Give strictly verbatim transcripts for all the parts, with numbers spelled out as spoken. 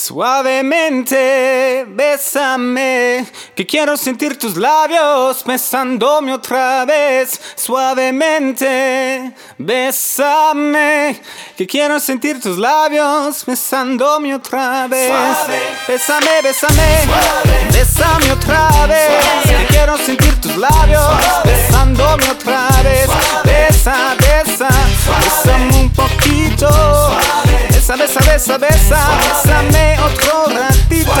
Suavemente, bésame, que quiero sentir tus labios besándome otra vez. Suavemente, bésame, que quiero sentir tus labios besándome otra vez. Suave. Bésame, bésame, Suave. bésame otra vez. Suave. Que quiero sentir tus labios Suave. besándome otra vez. Suave. Besa, besa, Suave. bésame un poquito. Suave. Besa, besa, besa, besa, bésame otro ratito.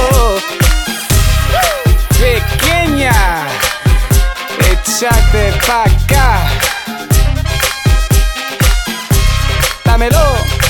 Pequeña, échate pa' acá. Dámelo.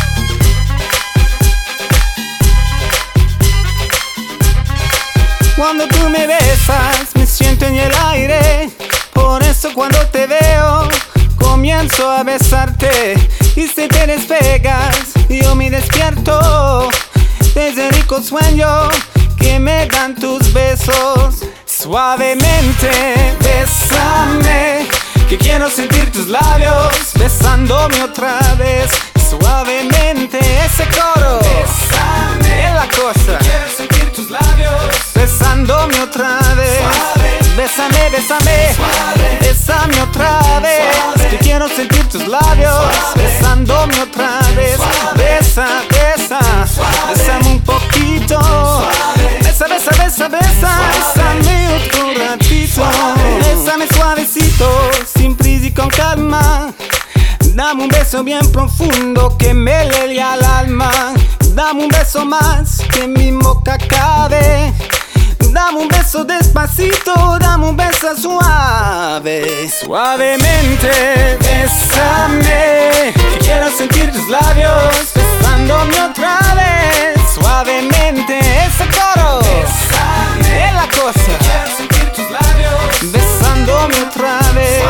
Cuando tú me besas, me siento en el aire. Por eso cuando te veo, comienzo a besarte. Y si te despegas, yo me despierto desde el rico sueño que me dan tus besos. Suavemente, bésame, que quiero sentir tus labios besándome otra vez. Suavemente, ese coro, Bésame, es la cosa. quiero sentir tus labios Besándome otra vez. Suave. Bésame, bésame, Suave. bésame otra vez. Suave. Que quiero sentir tus labios Suave. besándome otra vez. Suave. Besa, besa, Suave. bésame un poquito. Suave. Besa, besa, besa, besa, bésame otro ratito. Suave. Bésame suavecito, sin prisa y con calma. Dame un beso bien profundo que me llegue al alma. Dame un beso más que mi boca cabe. Dame un beso despacito, dame un beso suave. Suavemente, bésame, que quiero sentir tus labios besándome otra vez. Suavemente, ese coro, Bésame, es la cosa. quiero sentir tus labios Besándome otra vez.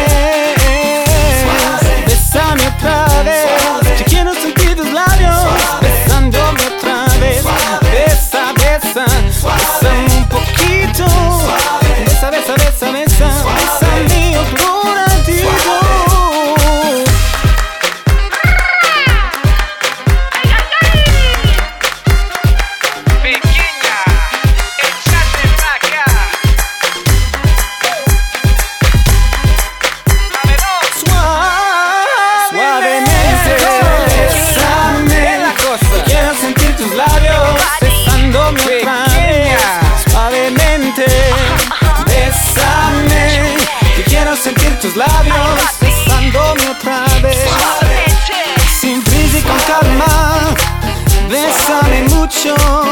Suave. Bésame otra vez. Suave. Que quiero sentir tus labios Suave. besándome otra vez. Suave. Besa, besa, Suave. bésame un poquito. Suave. Besa, besa, besa, besa, Suave. bésame otro ratito. Pequeña, échate pa' acá. Dámelo. Suavemente, bésame, es la cosa. Quiero sentir tus labios besándome otra vez. Suavemente, bésame, que quiero sentir tus labios besándome otra vez. Sin prisa y con calma, bésame mucho.